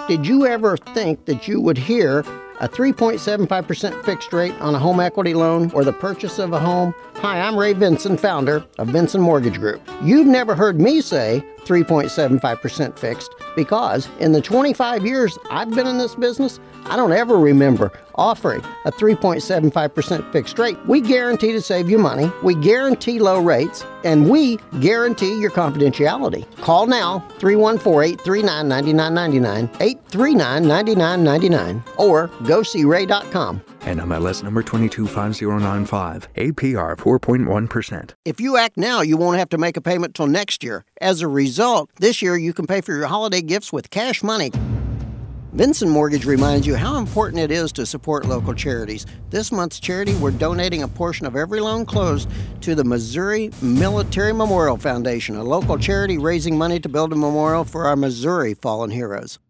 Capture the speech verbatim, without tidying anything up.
did you ever think that you would hear a three point seven five percent fixed rate on a home equity loan or the purchase of a home? Hi, I'm Ray Vinson, founder of Vinson Mortgage Group. You've never heard me say three point seven five percent fixed because in the twenty-five years I've been in this business, I don't ever remember offering a three point seven five percent fixed rate. We guarantee to save you money, we guarantee low rates, and we guarantee your confidentiality. Call now, three one four, eight three nine, nine nine nine nine, eight three nine, nine nine nine nine, or go see ray dot com. N M L S number two two five zero nine five, A P R four point one percent. If you act now, you won't have to make a payment till next year. As a result, this year you can pay for your holiday gifts with cash money. Vinson Mortgage reminds you how important it is to support local charities. This month's charity, we're donating a portion of every loan closed to the Missouri Military Memorial Foundation, a local charity raising money to build a memorial for our Missouri fallen heroes.